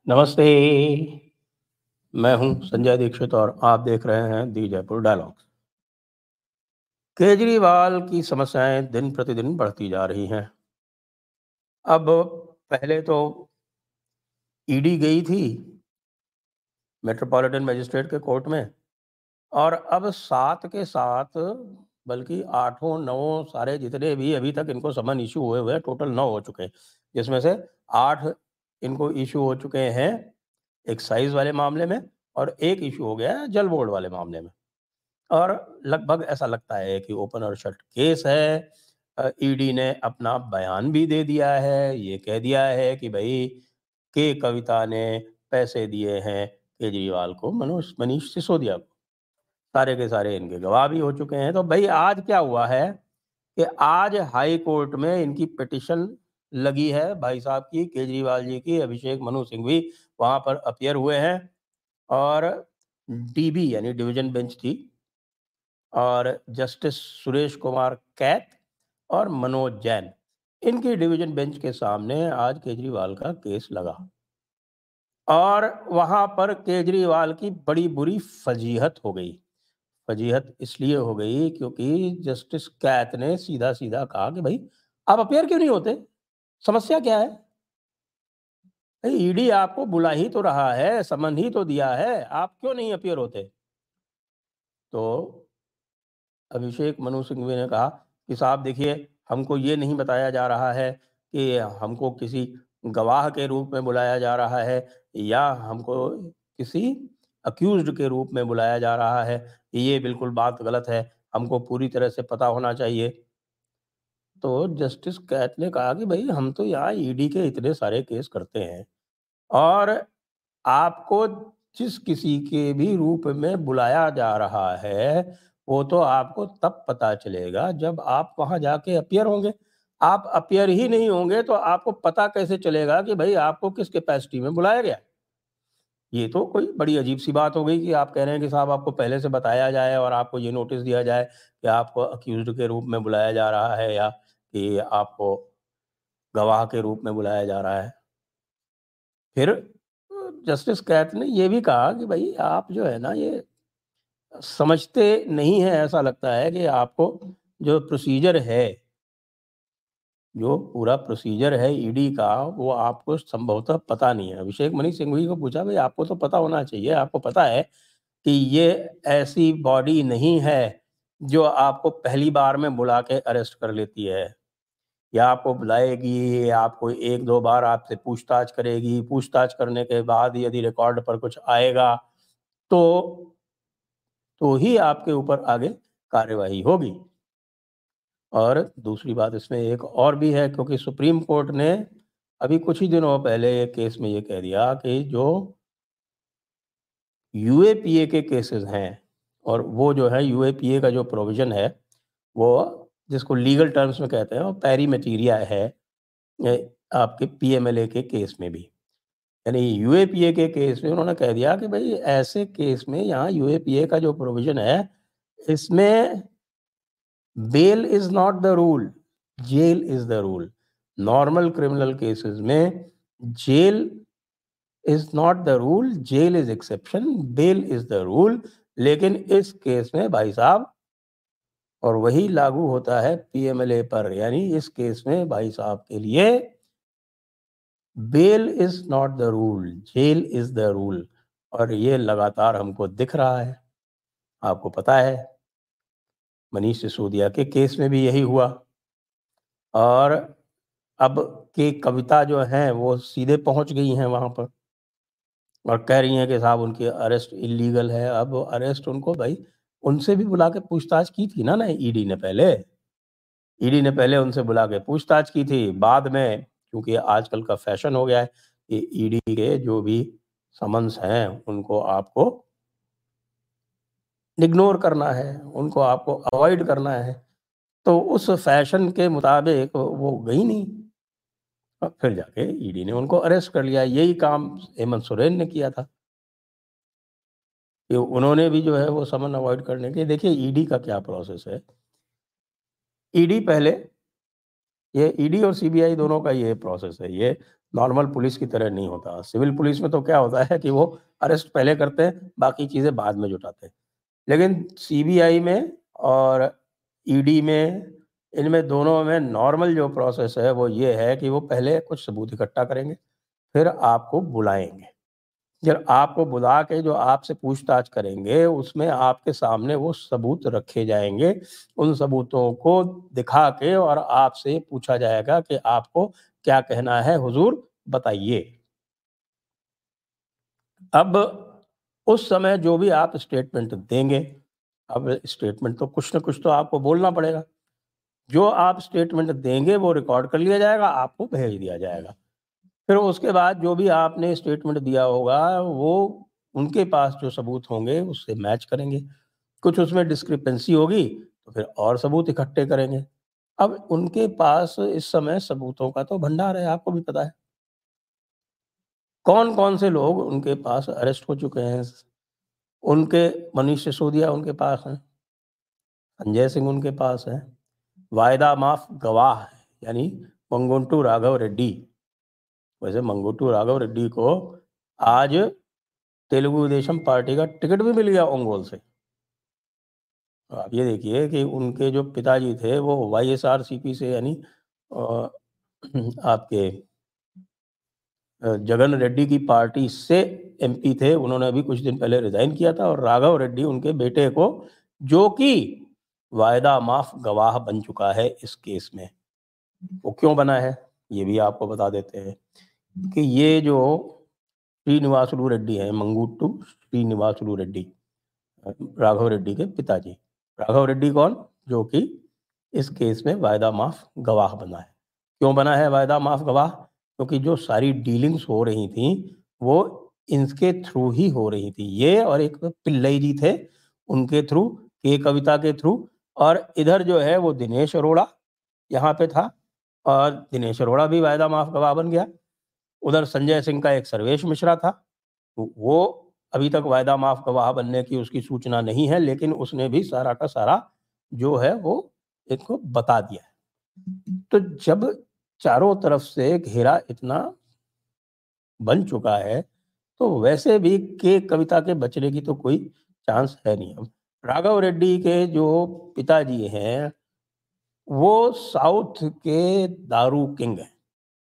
नमस्ते। मैं हूं संजय दीक्षित और आप देख रहे हैं दी जयपुर डायलॉग्स। केजरीवाल की समस्याएं दिन प्रतिदिन बढ़ती जा रही हैं। अब पहले तो ईडी गई थी मेट्रोपॉलिटन मजिस्ट्रेट के कोर्ट में, और अब सात के साथ बल्कि आठों नौ सारे जितने भी अभी तक इनको समन इशू हुए हुए टोटल 9 हो चुके हैं, जिसमें से 8 इनको इशू हो चुके हैं एक्साइज वाले मामले में और एक इशू हो गया है जल बोर्ड वाले मामले में। और लगभग ऐसा लगता है कि ओपन और शट केस है। ईडी ने अपना बयान भी दे दिया है, ये कह दिया है कि भाई के कविता ने पैसे दिए हैं केजरीवाल को, मनीष सिसोदिया को। सारे के सारे इनके गवाह भी हो चुके हैं। तो भाई आज क्या हुआ है कि आज हाई कोर्ट में इनकी पिटिशन लगी है भाई साहब की, केजरीवाल जी की। अभिषेक मनु सिंघवी वहां पर अपियर हुए हैं और डीबी यानी डिवीजन बेंच थी और जस्टिस सुरेश कुमार कैत और मनोज जैन, इनकी डिवीजन बेंच के सामने आज केजरीवाल का केस लगा। और वहां पर केजरीवाल की बड़ी बुरी फजीहत हो गई। फजीहत इसलिए हो गई क्योंकि जस्टिस कैत ने सीधा सीधा कहा कि भाई आप अपियर क्यों नहीं होते, समस्या क्या है? भाई ईडी आपको बुला ही तो रहा है, समन ही तो दिया है, आप क्यों नहीं अपियर होते? तो अभिषेक मनु सिंघवी ने कहा कि साहब देखिए, हमको ये नहीं बताया जा रहा है कि हमको किसी गवाह के रूप में बुलाया जा रहा है या हमको किसी अक्यूज्ड के रूप में बुलाया जा रहा है। ये बिल्कुल बात गलत है, हमको पूरी तरह से पता होना चाहिए। तो जस्टिस कैत ने कहा कि भाई हम तो यहाँ ईडी के इतने सारे केस करते हैं और आपको जिस किसी के भी रूप में बुलाया जा रहा है, वो तो आपको तब पता चलेगा जब आप वहाँ जाके अपीयर होंगे। आप अपीयर ही नहीं होंगे तो आपको पता कैसे चलेगा कि भाई आपको किस कैपेसिटी में बुलाया गया? ये तो कोई बड़ी अजीब-सी बात हो गई कि आप कह रहे हैं कि साहब आपको पहले से बताया जाए और आपको ये नोटिस दिया जाए कि आपको अक्यूज़्ड के रूप में बुलाया जा रहा है या कि आपको गवाह के रूप में बुलाया जा रहा है। फिर जस्टिस कैत ने ये भी कहा कि भाई आप जो है ना ये समझते नहीं हैं, ऐसा लगता है कि आपको जो प्रोसीजर है, जो पूरा प्रोसीजर है ईडी का, वो आपको संभवतः पता नहीं है। अभिषेक मनु सिंघवी को पूछा, भाई आपको तो पता होना चाहिए, आपको पता है कि ये ऐसी बॉडी नहीं है जो आपको पहली बार में बुला के अरेस्ट कर लेती है या आपको बुलाएगी, आपको 1-2 बार आपसे पूछताछ करेगी, पूछताछ करने के बाद यदि रिकॉर्ड पर कुछ आएगा तो ही आपके ऊपर आगे कार्यवाही होगी। और दूसरी बात इसमें एक और भी है, क्योंकि सुप्रीम कोर्ट ने अभी कुछ ही दिनों पहले एक केस में ये कह दिया कि जो यूएपीए के केसेस हैं, और वो जो है यूएपीए का जो प्रोविजन है, वो जिसको लीगल टर्म्स में कहते हैं, वो पेरी मटीरिया है आपके पीएमएलए के केस में भी। यानी यूएपीए के केस में उन्होंने कह दिया कि भाई ऐसे केस में यहाँ यूएपीए का जो प्रोविजन है, इसमें bail is not the rule, jail is the rule. Normal criminal cases में jail is not the rule, jail is exception, bail is the rule. लेकिन इस केस में भाई साहब, और वही लागू होता है पीएमएलए पर, यानी इस केस में भाई साहब के लिए bail is not the rule, jail is the rule. और ये लगातार हमको दिख रहा है। आपको पता है मनीष सिसोदिया के केस में भी यही हुआ। और अब के कविता जो हैं वो सीधे पहुंच गई हैं वहां पर और कह रही हैं कि साहब उनकी अरेस्ट इलीगल है। अब अरेस्ट उनको भाई उनसे भी बुला के पूछताछ की थी ना ईडी ने पहले। ईडी ने पहले उनसे बुला के पूछताछ की थी। बाद में क्योंकि आजकल का फैशन हो गया है कि ईडी के जो भी समन्स हैं उनको आपको इग्नोर करना है, उनको आपको अवॉइड करना है। तो उस फैशन के मुताबिक वो गई नहीं और फिर जाके ईडी ने उनको अरेस्ट कर लिया। यही काम हेमंत सोरेन ने किया था कि उन्होंने भी जो है वो समन अवॉइड करने के। देखिए ईडी का क्या प्रोसेस है। ईडी पहले ये ईडी और सीबीआई दोनों का ये प्रोसेस है, ये नॉर्मल पुलिस की तरह नहीं होता। सिविल पुलिस में तो क्या होता है कि वो अरेस्ट पहले करते हैं, बाकी चीज़ें बाद में जुटाते हैं। लेकिन सीबीआई में और ईडी में, इनमें दोनों में नॉर्मल जो प्रोसेस है वो ये है कि वो पहले कुछ सबूत इकट्ठा करेंगे, फिर आपको बुलाएँगे। जब आपको बुला के जो आपसे पूछताछ करेंगे, उसमें आपके सामने वो सबूत रखे जाएँगे। उन सबूतों को दिखा के और आपसे पूछा जाएगा कि आपको क्या कहना है हुज़ूर बताइए। अब उस समय जो भी आप स्टेटमेंट देंगे, अब स्टेटमेंट तो कुछ न कुछ तो आपको बोलना पड़ेगा। जो आप स्टेटमेंट देंगे वो रिकॉर्ड कर लिया जाएगा, आपको भेज दिया जाएगा। फिर उसके बाद जो भी आपने स्टेटमेंट दिया होगा, वो उनके पास जो सबूत होंगे उससे मैच करेंगे। कुछ उसमें डिस्क्रिपेंसी होगी तो फिर और सबूत इकट्ठे करेंगे। अब उनके पास इस समय सबूतों का तो भंडार है, आपको भी पता है। कौन-कौन से लोग उनके पास अरेस्ट हो चुके हैं। उनके मनीष सिसोदिया उनके पास हैं, संजय सिंह उनके पास है, वायदा माफ़ गवाह है, यानी मंगुंटू राघव रेड्डी। वैसे मंगुटू राघव रेड्डी को आज तेलुगु देशम पार्टी का टिकट भी मिल गया ओंगोल से। आप ये देखिए कि उनके जो पिताजी थे वो वाईएसआरसीपी से, यानी अ, आपके जगन रेड्डी की पार्टी से एमपी थे। उन्होंने अभी कुछ दिन पहले रिजाइन किया था, और राघव रेड्डी उनके बेटे को, जो कि वायदा माफ गवाह बन चुका है इस केस में। वो क्यों बना है ये भी आपको बता देते हैं कि ये जो श्रीनिवासुलु रेड्डी हैं, मंगुट्टू श्रीनिवासुलु रेड्डी, राघव रेड्डी के पिताजी। राघव रेड्डी कौन? जो कि इस केस में वायदा माफ गवाह बना है। क्यों बना है वायदा माफ गवाह? क्योंकि जो सारी डीलिंग्स हो रही थी वो इनके थ्रू ही हो रही थी। ये और एक पिल्लई जी थे, उनके थ्रू, के कविता के थ्रू। और इधर जो है वो दिनेश अरोड़ा यहाँ पे था, और दिनेश अरोड़ा भी वायदा माफ गवाह बन गया। उधर संजय सिंह का एक सर्वेश मिश्रा था, वो अभी तक वायदा माफ गवाह बनने की उसकी सूचना नहीं है, लेकिन उसने भी सारा का सारा जो है वो इनको बता दिया है। तो जब चारों तरफ से घेरा इतना बन चुका है, तो वैसे भी के कविता के बचने की तो कोई चांस है नहीं। अब राघव रेड्डी के जो पिताजी हैं, वो साउथ के दारू किंग हैं।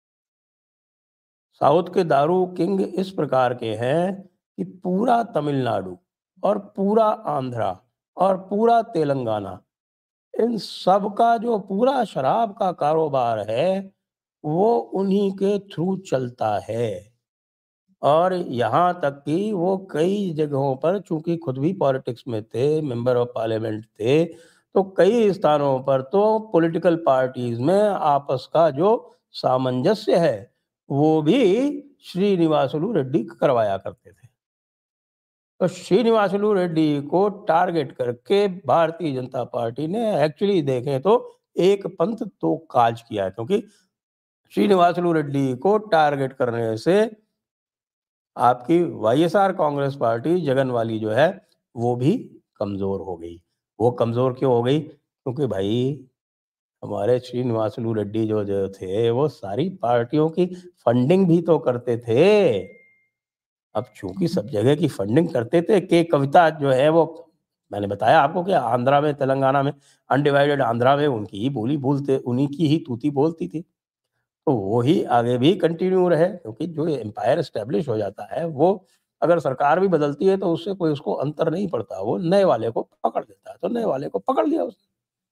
साउथ के दारू किंग इस प्रकार के हैं कि पूरा तमिलनाडु और पूरा आंध्रा और पूरा तेलंगाना, इन सब का जो पूरा शराब का कारोबार है वो उन्हीं के थ्रू चलता है। और यहाँ तक कि वो कई जगहों पर, चूंकि खुद भी पॉलिटिक्स में थे, मेंबर ऑफ पार्लियामेंट थे, तो कई स्थानों पर तो पॉलिटिकल पार्टीज में आपस का जो सामंजस्य है वो भी श्रीनिवासुलु रेड्डी करवाया करते थे। तो श्रीनिवासुलु रेड्डी को टारगेट करके भारतीय जनता पार्टी ने एक्चुअली देखें तो एक पंथ दो काज किया है, क्योंकि श्रीनिवासुलु रेड्डी को टारगेट करने से आपकी वाईएसआर कांग्रेस पार्टी जगन वाली जो है वो भी कमजोर हो गई। वो कमजोर क्यों हो गई? क्योंकि भाई हमारे श्रीनिवासुलु रेड्डी जो थे वो सारी पार्टियों की फंडिंग भी तो करते थे। अब चूंकि सब जगह की फंडिंग करते थे, के कविता जो है वो, मैंने बताया आपको कि आंध्रा में, तेलंगाना में, अनडिवाइडेड आंध्रा में उनकी ही बोली बोलते, उन्हीं की ही तूती बोलती थी। तो वो ही आगे भी कंटिन्यू रहे, क्योंकि जो एम्पायर एस्टेब्लिश हो जाता है वो, अगर सरकार भी बदलती है तो उससे कोई उसको अंतर नहीं पड़ता, वो नए वाले को पकड़ लेता है। तो नए वाले को पकड़ लिया उसने।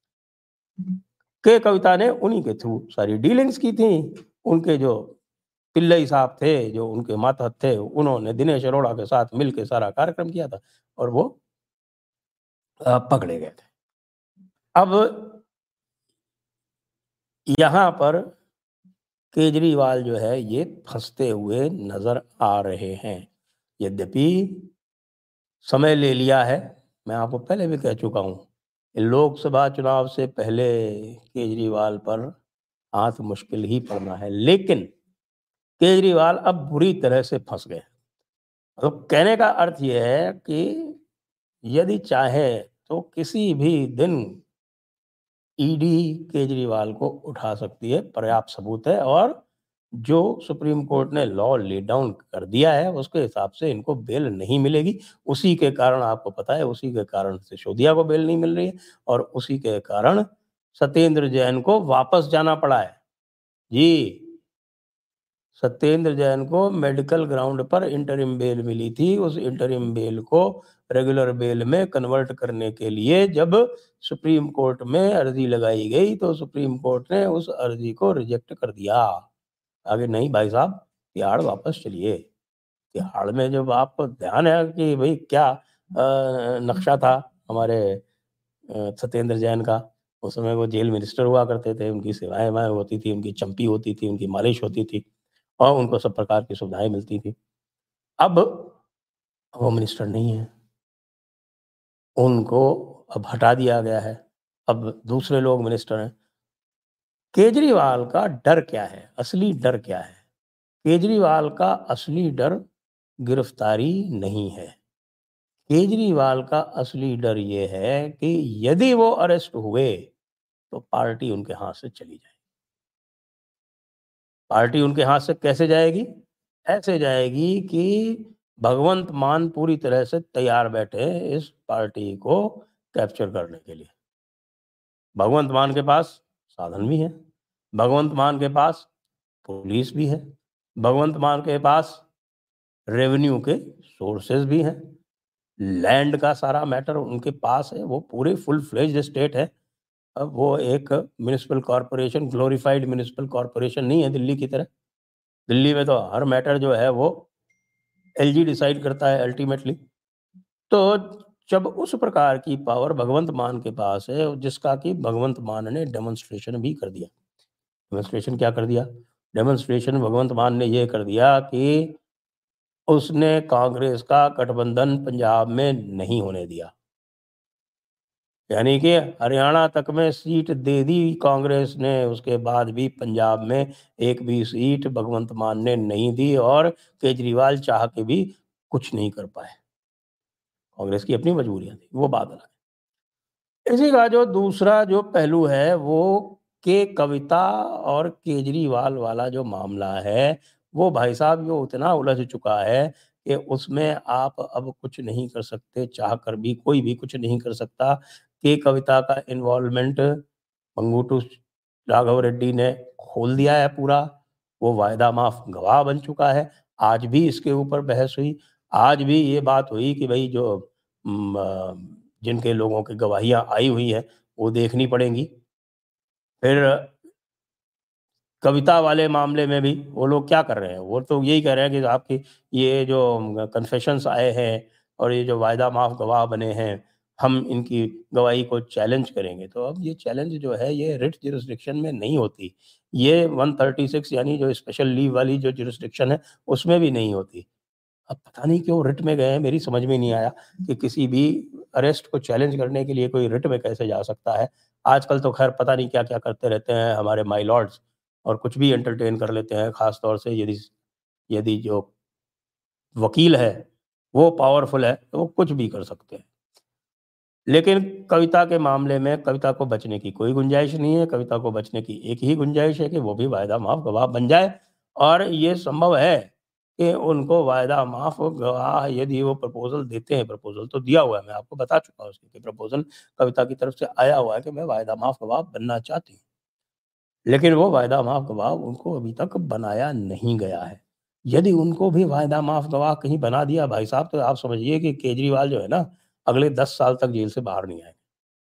के कविता ने उन्हीं के थ्रू सारी डीलिंग्स की थी। उनके जो पिल्लई साहब थे, जो उनके मातहत थे, उन्होंने दिनेश अरोड़ा के साथ मिलकर सारा कार्यक्रम किया था, और वो पकड़े गए थे। अब यहाँ पर केजरीवाल जो है ये फंसते हुए नजर आ रहे हैं। यद्यपि समय ले लिया है, मैं आपको पहले भी कह चुका हूँ, लोकसभा चुनाव से पहले केजरीवाल पर हाथ मुश्किल ही पड़ना है, लेकिन केजरीवाल अब बुरी तरह से फंस गए। तो कहने का अर्थ यह है कि यदि चाहे तो किसी भी दिन ईडी केजरीवाल को उठा सकती है, पर्याप्त सबूत है, और जो सुप्रीम कोर्ट ने लॉ ले डाउन कर दिया है उसके हिसाब से इनको बेल नहीं मिलेगी। उसी के कारण आपको पता है, उसी के कारण सिसोदिया को बेल नहीं मिल रही है, और उसी के कारण सत्येंद्र जैन को वापस जाना पड़ा है। जी, सत्येंद्र जैन को मेडिकल ग्राउंड पर इंटरिम बेल मिली थी। उस इंटरिम बेल को रेगुलर बेल में कन्वर्ट करने के लिए जब सुप्रीम कोर्ट में अर्जी लगाई गई तो सुप्रीम कोर्ट ने उस अर्जी को रिजेक्ट कर दिया। आगे नहीं भाई साहब, तिहाड़ वापस चलिए। तिहाड़ में जब आपको ध्यान है कि भाई क्या नक्शा था हमारे सत्येंद्र जैन का। उस समय वो जेल मिनिस्टर हुआ करते थे, उनकी सेवाएँ होती थी, उनकी चंपी होती थी, उनकी मालिश होती थी, और उनको सब प्रकार की सुविधाएँ मिलती थी। अब वो मिनिस्टर नहीं है, उनको अब हटा दिया गया है, अब दूसरे लोग मिनिस्टर हैं। केजरीवाल का डर क्या है? असली डर क्या है? केजरीवाल का असली डर गिरफ्तारी नहीं है। केजरीवाल का असली डर ये है कि यदि वो अरेस्ट हुए, तो पार्टी उनके हाथ से चली जाएगी। पार्टी उनके हाथ से कैसे जाएगी? ऐसे जाएगी कि भगवंत मान पूरी तरह से तैयार बैठे हैं इस पार्टी को कैप्चर करने के लिए। भगवंत मान के पास साधन भी हैं, भगवंत मान के पास पुलिस भी है, भगवंत मान के पास रेवेन्यू के सोर्सेज़ भी हैं, लैंड का सारा मैटर उनके पास है, वो पूरे फुल फ्लेज्ड स्टेट है। अब वो एक municipal corporation, glorified municipal corporation नहीं है दिल्ली की तरह। दिल्ली में तो हर मैटर जो है वो एलजी डिसाइड करता है अल्टीमेटली। तो जब उस प्रकार की पावर भगवंत मान के पास है, जिसका कि भगवंत मान ने डेमोंस्ट्रेशन भी कर दिया। डेमोंस्ट्रेशन क्या कर दिया? डेमोंस्ट्रेशन भगवंत मान ने ये कर दिया कि उसने कांग्रेस का गठबंधन पंजाब में नहीं होने दिया। यानी कि हरियाणा तक में सीट दे दी कांग्रेस ने, उसके बाद भी पंजाब में एक भी सीट भगवंत मान ने नहीं दी, और केजरीवाल चाह के भी कुछ नहीं कर पाए। कांग्रेस की अपनी मजबूरियाँ थी, वो बात अलग है। इसी का जो दूसरा जो पहलू है वो के कविता और केजरीवाल वाला जो मामला है, वो भाई साहब ये उतना उलझ चुका है कि उसमें आप अब कुछ नहीं कर सकते, चाह कर भी कोई भी कुछ नहीं कर सकता। के कविता का इन्वॉल्वमेंट मंगूटू राघव रेड्डी ने खोल दिया है पूरा, वो वायदा माफ़ गवाह बन चुका है। आज भी इसके ऊपर बहस हुई, आज भी ये बात हुई कि भई जो जिनके लोगों की गवाहियाँ आई हुई हैं, वो देखनी पड़ेंगी। फिर कविता वाले मामले में भी वो लोग क्या कर रहे हैं? वो तो यही कह रहे हैं कि आपकी ये जो कन्फेशंस आए हैं और ये जो वायदा माफ़ गवाह बने हैं, हम इनकी गवाही को चैलेंज करेंगे। तो अब ये चैलेंज जो है ये रिट जुरिसडिक्शन में नहीं होती। ये 136 यानी जो स्पेशल लीव वाली जो जुरिसडिक्शन है, उसमें भी नहीं होती। अब पता नहीं क्यों रिट में गए हैं, मेरी समझ में नहीं आया कि किसी भी अरेस्ट को चैलेंज करने के लिए कोई रिट में कैसे जा सकता है। आजकल तो ख़ैर पता नहीं क्या-क्या करते रहते हैं हमारे माय लॉर्ड्स, और कुछ भी एंटरटेन कर लेते हैं, ख़ास तौर से यदि यदि जो वकील है, वो पावरफुल है, तो वो कुछ भी कर सकते हैं। लेकिन कविता के मामले में कविता को बचने की कोई गुंजाइश नहीं है। कविता को बचने की एक ही गुंजाइश है कि वो भी वायदा माफ़ गवाह बन जाए, और ये संभव है कि उनको वायदा माफ़ गवाह यदि वो प्रपोज़ल देते हैं, प्रपोज़ल तो दिया हुआ है, मैं आपको बता चुका हूँ उसकी कि प्रपोज़ल कविता की तरफ से आया हुआ है कि मैं वायदा माफ़ गवाह बनना चाहती हूँ। लेकिन वो वायदा माफ़ गवाह उनको अभी तक बनाया नहीं गया है। यदि उनको भी वायदा माफ़ गवाह कहीं बना दिया भाई साहब, तो आप समझिए कि केजरीवाल जो है ना, अगले 10 साल तक जेल से बाहर नहीं आएँगे।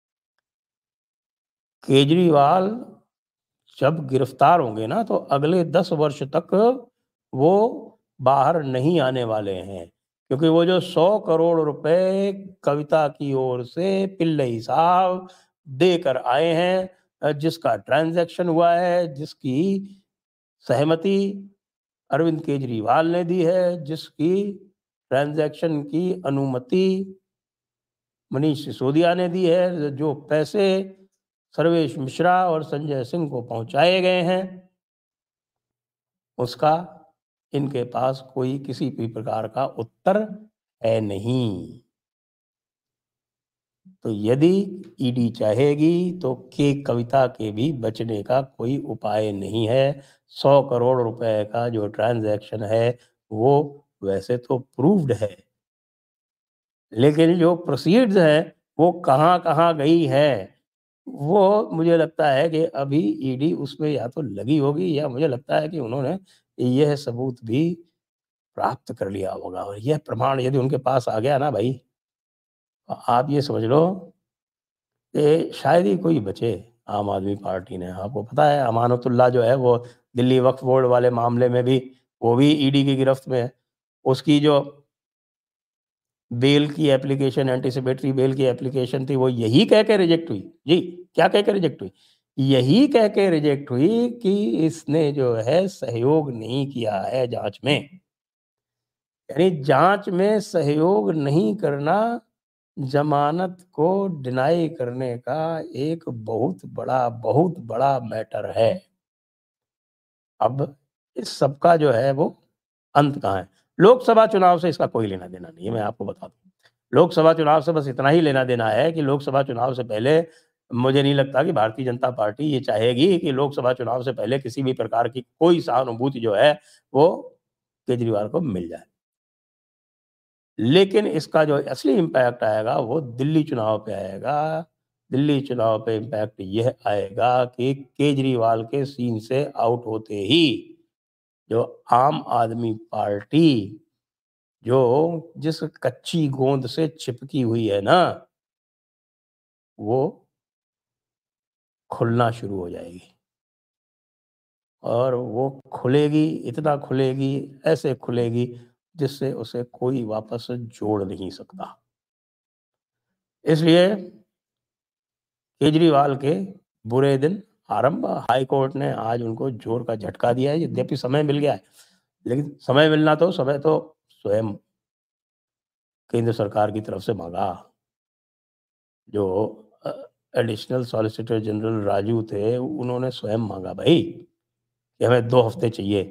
केजरीवाल जब गिरफ्तार होंगे ना, तो अगले 10 वर्ष तक वो बाहर नहीं आने वाले हैं। क्योंकि वो जो 100 करोड़ रुपए कविता की ओर से पिल्लई साहब देकर आए हैं, जिसका ट्रांज़ैक्शन हुआ है, जिसकी सहमति अरविंद केजरीवाल ने दी है, जिसकी ट्रांज़ैक्शन की अनुमति मनीष सिसोदिया ने दी है, जो पैसे सर्वेश मिश्रा और संजय सिंह को पहुँचाए गए हैं, उसका इनके पास कोई किसी भी प्रकार का उत्तर है नहीं। तो यदि ईडी चाहेगी तो के कविता के भी बचने का कोई उपाय नहीं है। 100 करोड़ रुपए का जो ट्रांजैक्शन है वो वैसे तो प्रूव्ड है, लेकिन जो प्रोसीड्स है वो कहाँ कहाँ गई है वो मुझे लगता है कि अभी ईडी उसमें या तो लगी होगी, या मुझे लगता है कि उन्होंने यह सबूत भी प्राप्त कर लिया होगा। और यह प्रमाण यदि उनके पास आ गया ना भाई, तो आप ये समझ लो कि शायद ही कोई बचे आम आदमी पार्टी ने। आपको पता है अमानतुल्लाह जो है वो दिल्ली वक्फ बोर्ड वाले मामले में भी वो भी ईडी की गिरफ्त में है। उसकी जो बेल की एप्लीकेशन, एंटीसिपेटरी बेल की एप्लीकेशन थी, वो यही कह के रिजेक्ट हुई। जी, क्या कह के रिजेक्ट हुई? यही कह के रिजेक्ट हुई कि इसने जो है सहयोग नहीं किया है जांच में। यानी जांच में सहयोग नहीं करना जमानत को डिनाई करने का एक बहुत बड़ा मैटर है। अब इस सब का जो है वो अंत कहाँ है? लोकसभा चुनाव से इसका कोई लेना-देना नहीं है, मैं आपको बता दूँ। लोकसभा चुनाव से बस इतना ही लेना-देना है कि लोकसभा चुनाव से पहले मुझे नहीं लगता कि भारतीय जनता पार्टी ये चाहेगी कि लोकसभा चुनाव से पहले किसी भी प्रकार की कोई सहानुभूति जो है, वो केजरीवाल को मिल जाए। लेकिन इसका जो असली इम्पैक्ट आएगा वो दिल्ली चुनाव पे आएगा। दिल्ली चुनाव पे इम्पैक्ट यह आएगा कि केजरीवाल के सीन से आउट होते ही जो आम आदमी पार्टी जो जिस कच्ची गोंद से चिपकी हुई है ना, वो खुलना शुरू हो जाएगी। और वो खुलेगी, इतना खुलेगी, ऐसे खुलेगी जिससे उसे कोई वापस जोड़ नहीं सकता। इसलिए केजरीवाल के बुरे दिन आरंभ। हाई कोर्ट ने आज उनको जोर का झटका दिया है, यद्यपि समय मिल गया है, लेकिन समय तो स्वयं केंद्र सरकार की तरफ से मांगा। जो एडिशनल सॉलिसिटर जनरल राजू थे, उन्होंने स्वयं मांगा भाई कि हमें 2 हफ्ते चाहिए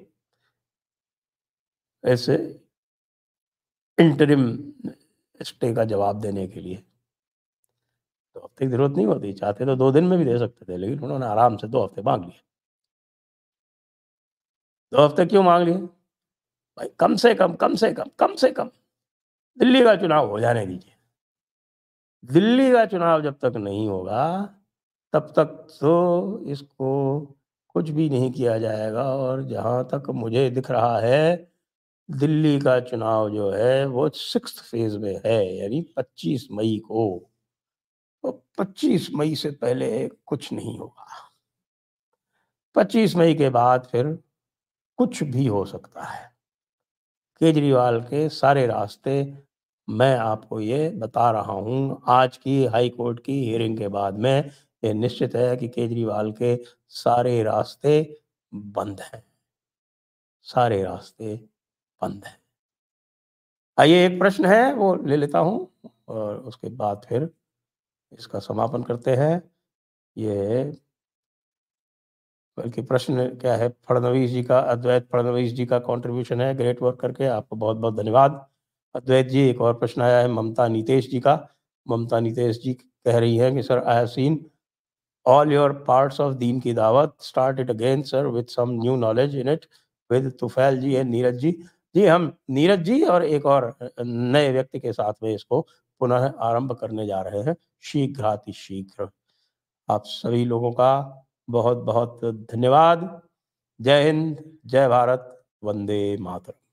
ऐसे इंटरिम स्टे का जवाब देने के लिए। 2 हफ्ते की जरूरत नहीं होती, चाहते तो 2 दिन में भी दे सकते थे, लेकिन उन्होंने आराम से 2 हफ्ते मांग लिए। 2 हफ्ते क्यों मांग लिए? भाई कम से कम दिल्ली का चुनाव हो जाने दीजिए। दिल्ली का चुनाव जब तक नहीं होगा, तब तक तो इसको कुछ भी नहीं किया जाएगा। और जहाँ तक मुझे दिख रहा है, दिल्ली का चुनाव जो है वो 6th फेज़ में है, यानी 25 मई को। तो 25 मई से पहले कुछ नहीं होगा। 25 मई के बाद फिर कुछ भी हो सकता है। केजरीवाल के सारे रास्ते मैं आपको ये बता रहा हूँ, आज की हाई कोर्ट की हियरिंग के बाद में ये निश्चित है कि केजरीवाल के सारे रास्ते बंद हैं, सारे रास्ते बंद हैं। आइए एक प्रश्न है वो ले लेता हूँ और उसके बाद फिर इसका समापन करते हैं। ये बल्कि प्रश्न क्या है, फडणवीस जी का, अद्वैत फडणवीस जी का कंट्रीब्यूशन है, ग्रेट वर्क करके आपको बहुत-बहुत धन्यवाद। अद्वैत जी, एक और प्रश्न आया है ममता नीतेश जी का। ममता नीतेश जी कह रही हैं कि sir I have seen all your parts of दीन की दावत, start it again sir with some new knowledge in it with Tufail ji and Neeraj ji. जी, हम नीरज जी और एक और नए व्यक्ति के साथ में इसको पुनः आरंभ करने जा रहे हैं, शीघ्रातिशीघ्र। आप सभी लोगों का बहुत-बहुत धन्यवाद। जय हिंद, जय भारत, वंदे मातरम।